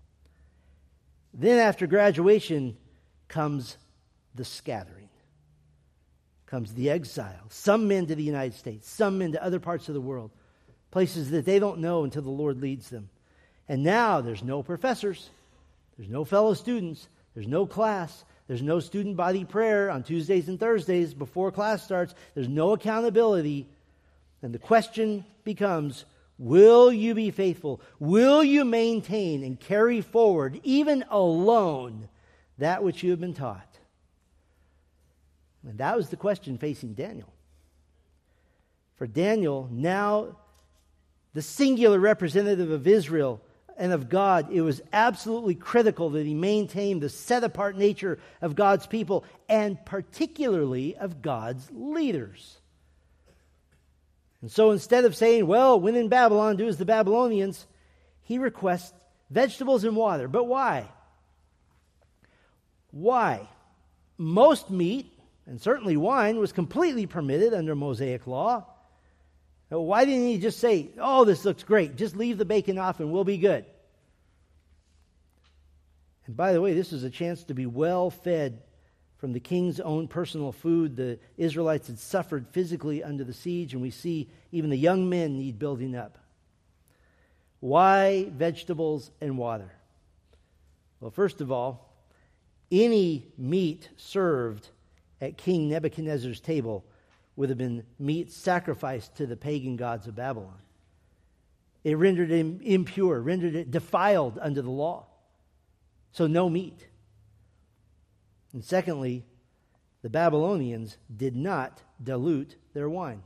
Then after graduation comes the scattering, comes the exile. Some men to the United States, some men to other parts of the world, places that they don't know until the Lord leads them. And now there's no professors, there's no fellow students, there's no class, there's no student body prayer on Tuesdays and Thursdays before class starts, there's no accountability. And the question becomes, will you be faithful? Will you maintain and carry forward, even alone, that which you have been taught? And that was the question facing Daniel. For Daniel, now the singular representative of Israel and of God, it was absolutely critical that he maintain the set-apart nature of God's people, and particularly of God's leaders. And so instead of saying, well, when in Babylon, do as the Babylonians, he requests vegetables and water. But why? Why? Most meat, and certainly wine, was completely permitted under Mosaic law. Now, why didn't he just say, oh, this looks great, just leave the bacon off and we'll be good? And by the way, this is a chance to be well fed from the king's own personal food. The Israelites had suffered physically under the siege, and we see even the young men need building up. Why vegetables and water? Well, first of all, any meat served at King Nebuchadnezzar's table would have been meat sacrificed to the pagan gods of Babylon. It rendered it impure, rendered it defiled under the law. So no meat. And secondly, the Babylonians did not dilute their wine.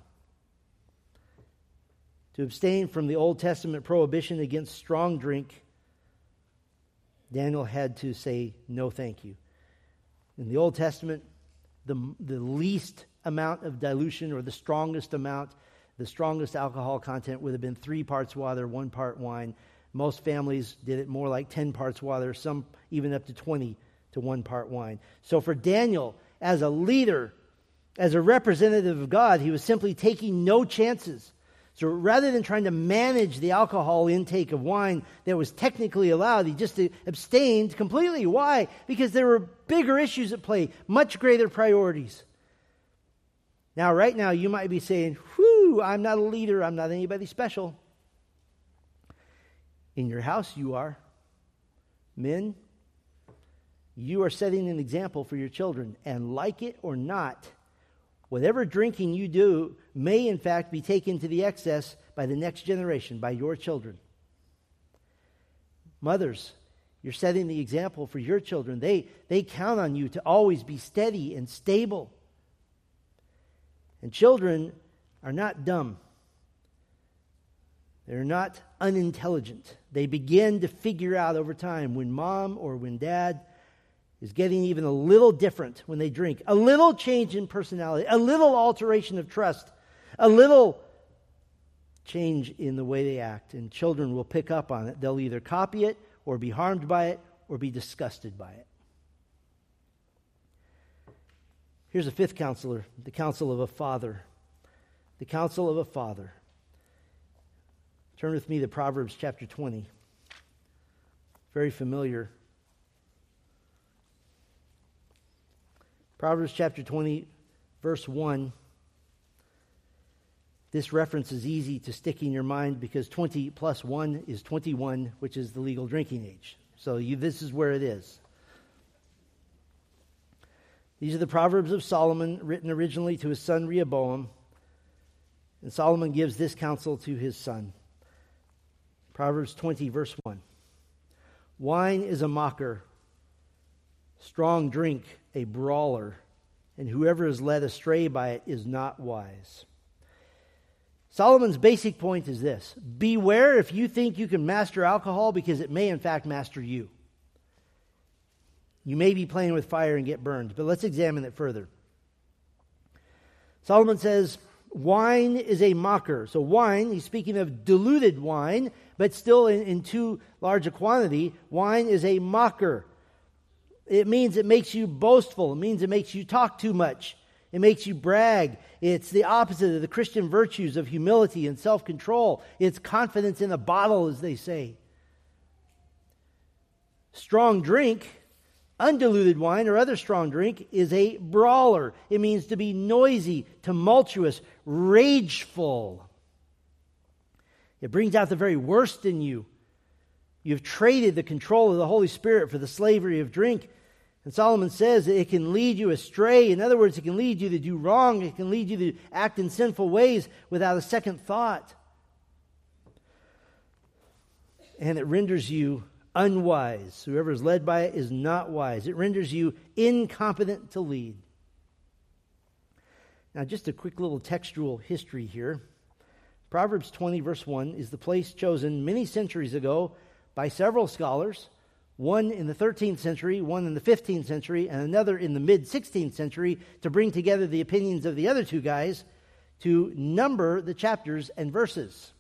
To abstain from the Old Testament prohibition against strong drink, Daniel had to say no thank you. In the Old Testament, the, the least amount of dilution, or the strongest amount, the strongest alcohol content would have been three parts water, one part wine. Most families did it more like ten parts water, some even up to twenty to one part wine. So for Daniel, as a leader, as a representative of God, he was simply taking no chances. So rather than trying to manage the alcohol intake of wine that was technically allowed, he just abstained completely. Why? Because there were bigger issues at play, much greater priorities. Now, right now, you might be saying, whew, I'm not a leader, I'm not anybody special. In your house, you are. Men, you are setting an example for your children, and like it or not, whatever drinking you do may in fact be taken to the excess by the next generation, by your children. Mothers, you're setting the example for your children. They, they count on you to always be steady and stable. And children are not dumb. They're not unintelligent. They begin to figure out over time when mom or when dad is getting even a little different when they drink. A little change in personality, a little alteration of trust, a little change in the way they act. And children will pick up on it. They'll either copy it or be harmed by it or be disgusted by it. Here's a fifth counselor, the counsel of a father. The counsel of a father. Turn with me to Proverbs chapter twenty. Very familiar. Proverbs chapter twenty, verse one. This reference is easy to stick in your mind because twenty plus one is twenty-one, which is the legal drinking age. So you, this is where it is. These are the Proverbs of Solomon, written originally to his son Rehoboam. And Solomon gives this counsel to his son. Proverbs twenty, verse one. Wine is a mocker, strong drink a brawler, and whoever is led astray by it is not wise. Solomon's basic point is this: beware if you think you can master alcohol, because it may in fact master you. You may be playing with fire and get burned, but let's examine it further. Solomon says, wine is a mocker. So wine, he's speaking of diluted wine, but still in, in too large a quantity. Wine is a mocker. It means it makes you boastful. It means it makes you talk too much. It makes you brag. It's the opposite of the Christian virtues of humility and self-control. It's confidence in a bottle, as they say. Strong drink, undiluted wine or other strong drink, is a brawler. It means to be noisy, tumultuous, rageful. It brings out the very worst in you. You've traded the control of the Holy Spirit for the slavery of drink. And Solomon says that it can lead you astray. In other words, it can lead you to do wrong. It can lead you to act in sinful ways without a second thought. And it renders you unwise. Whoever is led by it is not wise. It renders you incompetent to lead. Now, just a quick little textual history here. Proverbs twenty, verse one, is the place chosen many centuries ago by several scholars, one in the thirteenth century, one in the fifteenth century, and another in the mid-sixteenth century, to bring together the opinions of the other two guys to number the chapters and verses.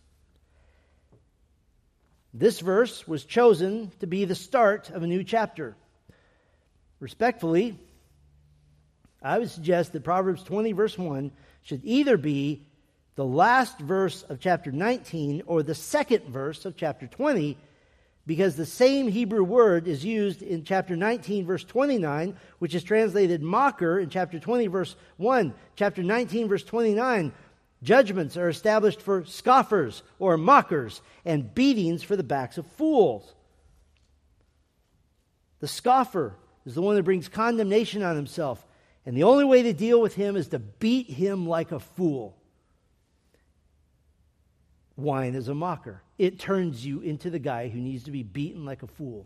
This verse was chosen to be the start of a new chapter. Respectfully, I would suggest that Proverbs twenty, verse one, should either be the last verse of chapter nineteen or the second verse of chapter twenty, because the same Hebrew word is used in chapter nineteen, verse twenty-nine, which is translated mocker in chapter twenty, verse one. Chapter nineteen, verse twenty-nine, judgments are established for scoffers or mockers, and beatings for the backs of fools. The scoffer is the one that brings condemnation on himself, and the only way to deal with him is to beat him like a fool. Wine is a mocker. It turns you into the guy who needs to be beaten like a fool.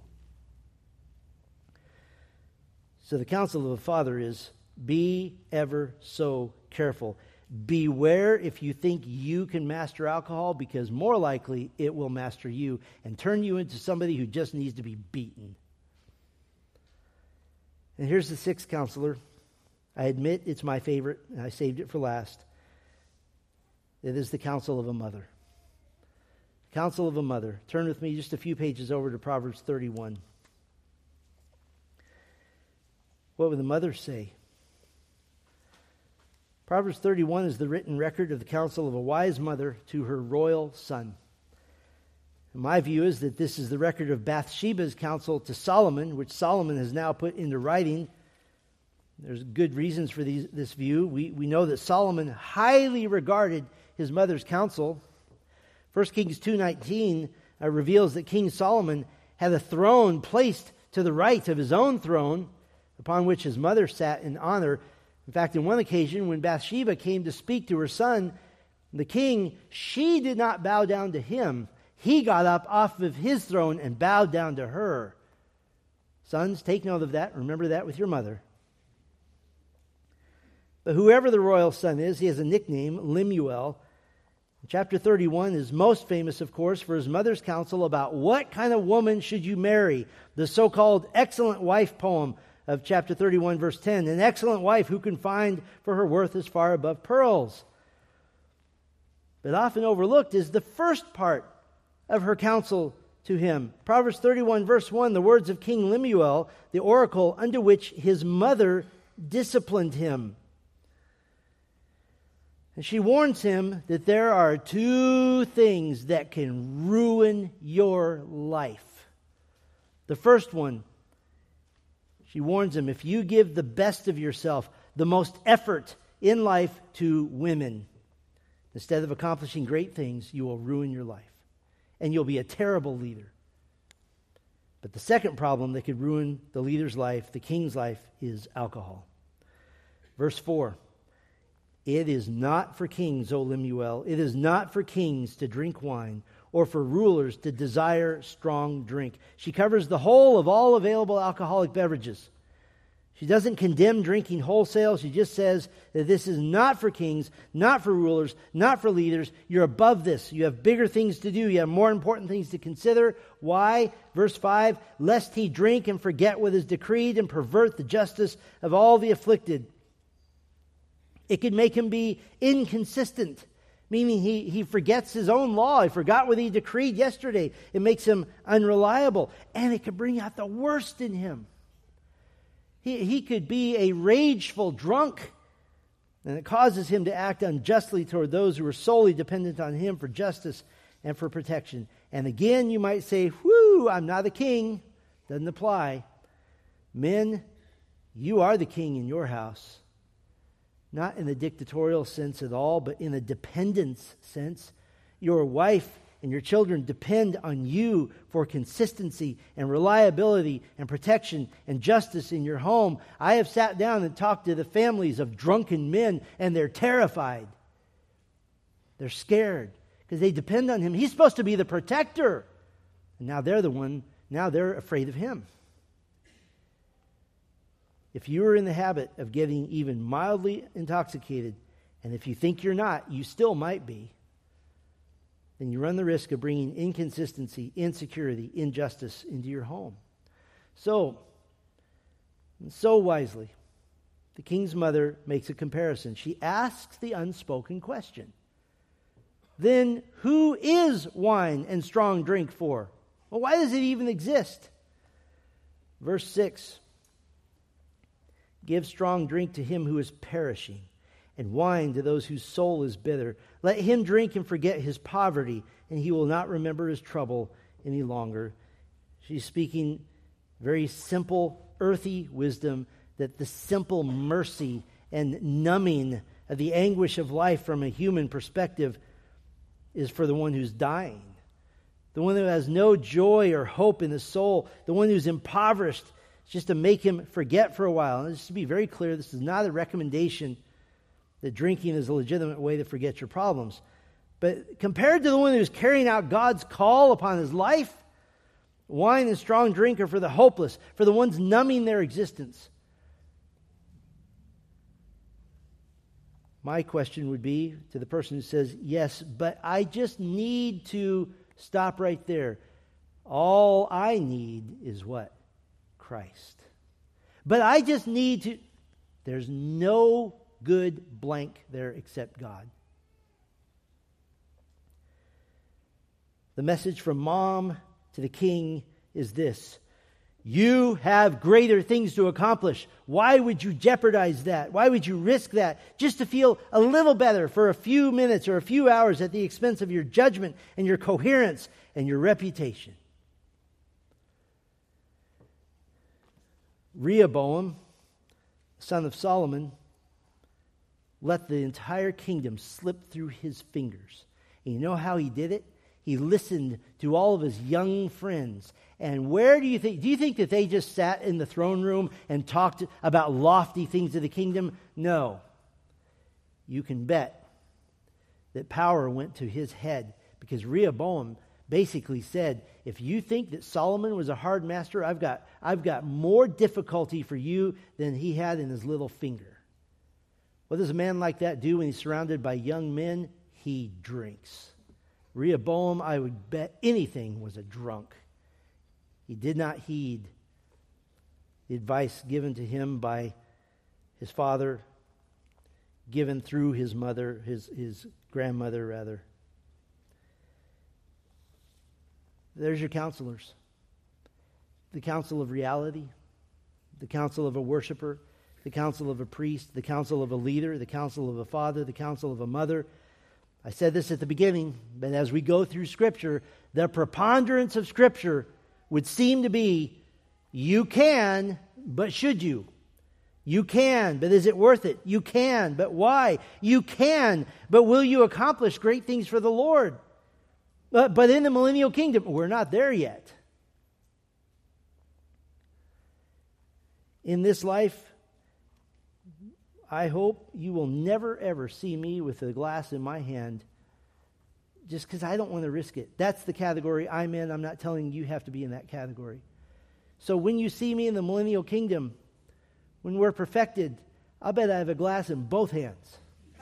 So the counsel of a father is, be ever so careful. Beware if you think you can master alcohol, because more likely it will master you and turn you into somebody who just needs to be beaten. And here's the sixth counselor. I admit it's my favorite, and I saved it for last. It is the counsel of a mother. Counsel of a mother. Turn with me just a few pages over to Proverbs thirty-one. What would the mother say? Proverbs thirty-one is the written record of the counsel of a wise mother to her royal son. And my view is that this is the record of Bathsheba's counsel to Solomon, which Solomon has now put into writing. There's good reasons for these, this view. We, we know that Solomon highly regarded his mother's counsel. First Kings two nineteen uh, reveals that King Solomon had a throne placed to the right of his own throne, upon which his mother sat in honor. In fact, in one occasion, when Bathsheba came to speak to her son, the king, she did not bow down to him. He got up off of his throne and bowed down to her. Sons, take note of that. Remember that with your mother. But whoever the royal son is, he has a nickname, Lemuel. Chapter thirty-one is most famous, of course, for his mother's counsel about what kind of woman should you marry. The so-called excellent wife poem of chapter thirty-one, verse ten. An excellent wife who can find, for her worth is far above pearls. But often overlooked is the first part of her counsel to him. Proverbs thirty-one, verse one, the words of King Lemuel, the oracle under which his mother disciplined him. And she warns him that there are two things that can ruin your life. The first one, she warns him, if you give the best of yourself, the most effort in life to women, instead of accomplishing great things, you will ruin your life. And you'll be a terrible leader. But the second problem that could ruin the leader's life, the king's life, is alcohol. Verse four. It is not for kings, O Lemuel, it is not for kings to drink wine, or for rulers to desire strong drink. She covers the whole of all available alcoholic beverages. She doesn't condemn drinking wholesale. She just says that this is not for kings, not for rulers, not for leaders. You're above this. You have bigger things to do. You have more important things to consider. Why? Verse five, lest he drink and forget what is decreed and pervert the justice of all the afflicted. It could make him be inconsistent, meaning he, he forgets his own law. He forgot what he decreed yesterday. It makes him unreliable. And it could bring out the worst in him. He, he could be a rageful drunk And it causes him to act unjustly toward those who are solely dependent on him for justice and for protection. And again, you might say, whoo, I'm not a king. Doesn't apply. Men, you are the king in your house. Not in the dictatorial sense at all, but in a dependence sense. Your wife and your children depend on you for consistency and reliability and protection and justice in your home. I have sat down and talked to the families of drunken men, and they're terrified. They're scared because they depend on him. He's supposed to be the protector. And now they're the one, now they're afraid of him. If you are in the habit of getting even mildly intoxicated, and if you think you're not, you still might be, then you run the risk of bringing inconsistency, insecurity, injustice into your home. So, so wisely, the king's mother makes a comparison. She asks the unspoken question. Then who is wine and strong drink for? Well, why does it even exist? Verse six. Give strong drink to him who is perishing, and wine to those whose soul is bitter. Let him drink and forget his poverty, and he will not remember his trouble any longer. She's speaking very simple, earthy wisdom, that the simple mercy and numbing of the anguish of life from a human perspective is for the one who's dying. The one who has no joy or hope in the soul, the one who's impoverished, just to make him forget for a while. And just to be very clear, this is not a recommendation that drinking is a legitimate way to forget your problems. But compared to the one who's carrying out God's call upon his life, wine and strong drink are for the hopeless, for the ones numbing their existence. My question would be to the person who says, yes, but I just need to stop right there. All I need is what? Christ. But I just need to... There's no good blank there except God. The message from mom to the king is this: you have greater things to accomplish. Why would you jeopardize that? Why would you risk that just to feel a little better for a few minutes or a few hours at the expense of your judgment and your coherence and your reputation? Rehoboam, son of Solomon, let the entire kingdom slip through his fingers. And you know how he did it? He listened to all of his young friends. And where do you think, do you think that they just sat in the throne room and talked about lofty things of the kingdom? No. You can bet that power went to his head, because Rehoboam basically said, if you think that Solomon was a hard master, I've got, I've got more difficulty for you than he had in his little finger. What does a man like that do when he's surrounded by young men? He drinks. Rehoboam, I would bet anything, was a drunk. He did not heed the advice given to him by his father, given through his mother, his, his grandmother rather. There's your counselors. The counsel of reality, the counsel of a worshiper, the counsel of a priest, the counsel of a leader, the counsel of a father, the counsel of a mother. I said this at the beginning, but as we go through Scripture, the preponderance of Scripture would seem to be, you can, but should you? You can, but is it worth it? You can, but why? You can, but will you accomplish great things for the Lord? But, but in the millennial kingdom, we're not there yet. In this life, I hope you will never ever see me with a glass in my hand just because I don't want to risk it. That's the category I'm in. I'm not telling you you have to be in that category. So when you see me in the millennial kingdom, when we're perfected, I'll bet I have a glass in both hands.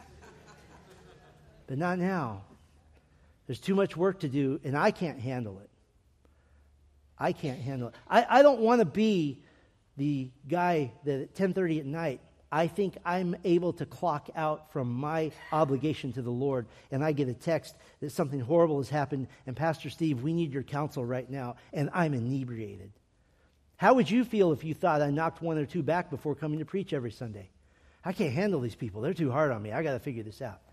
But not now. There's too much work to do, and I can't handle it. I can't handle it. I, I don't want to be the guy that at ten thirty at night, I think I'm able to clock out from my obligation to the Lord, and I get a text that something horrible has happened, and Pastor Steve, we need your counsel right now, and I'm inebriated. How would you feel if you thought I knocked one or two back before coming to preach every Sunday? I can't handle these people. They're too hard on me. I got to figure this out.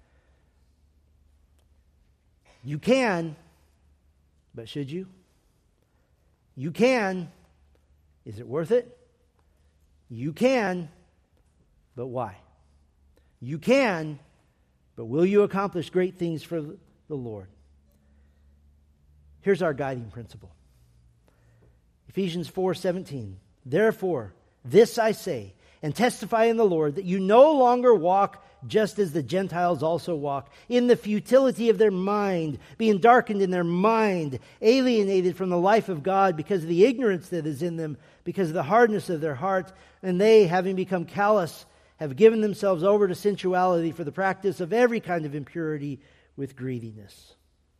You can, but should you? You can. Is it worth it? You can, but why? You can, but will you accomplish great things for the Lord? Here's our guiding principle. Ephesians four seventeen. Therefore, this I say, and testify in the Lord, that you no longer walk just as the Gentiles also walk, in the futility of their mind, being darkened in their mind, alienated from the life of God because of the ignorance that is in them, because of the hardness of their heart, and they, having become callous, have given themselves over to sensuality for the practice of every kind of impurity with greediness.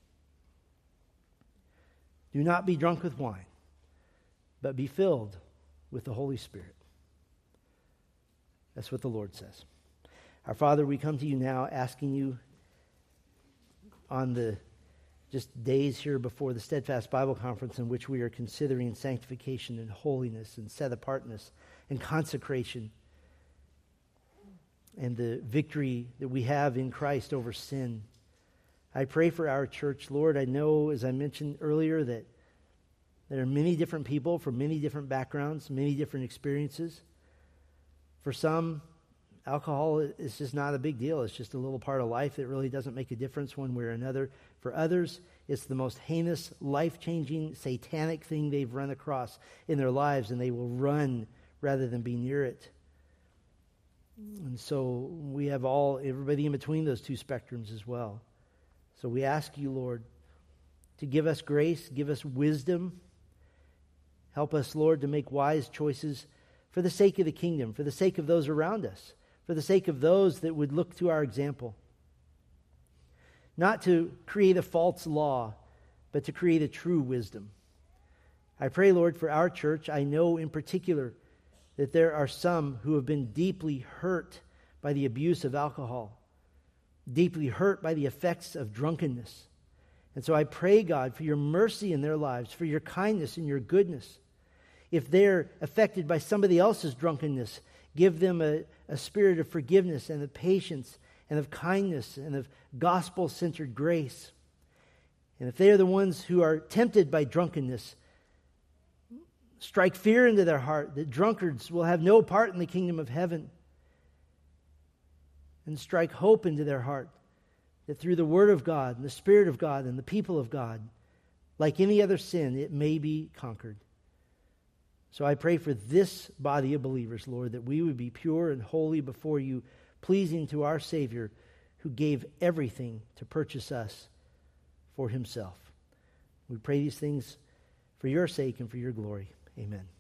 Do not be drunk with wine, but be filled with the Holy Spirit. That's what the Lord says. Our Father, we come to you now asking you on the just days here before the Steadfast Bible Conference in which we are considering sanctification and holiness and set-apartness and consecration and the victory that we have in Christ over sin. I pray for our church, Lord. I know, as I mentioned earlier, that there are many different people from many different backgrounds, many different experiences. For some, alcohol is just not a big deal. It's just a little part of life that really doesn't make a difference one way or another. For others, it's the most heinous, life-changing, satanic thing they've run across in their lives, and they will run rather than be near it. And so we have all, everybody in between those two spectrums as well. So we ask you, Lord, to give us grace, give us wisdom. Help us, Lord, to make wise choices for the sake of the kingdom, for the sake of those around us, for the sake of those that would look to our example. Not to create a false law, but to create a true wisdom. I pray, Lord, for our church. I know in particular that there are some who have been deeply hurt by the abuse of alcohol, deeply hurt by the effects of drunkenness. And so I pray, God, for your mercy in their lives, for your kindness and your goodness. If they're affected by somebody else's drunkenness, give them a, a spirit of forgiveness and of patience and of kindness and of gospel-centered grace. And if they are the ones who are tempted by drunkenness, strike fear into their heart that drunkards will have no part in the kingdom of heaven. And strike hope into their heart that through the Word of God and the Spirit of God and the people of God, like any other sin, it may be conquered. So I pray for this body of believers, Lord, that we would be pure and holy before you, pleasing to our Savior, who gave everything to purchase us for himself. We pray these things for your sake and for your glory. Amen.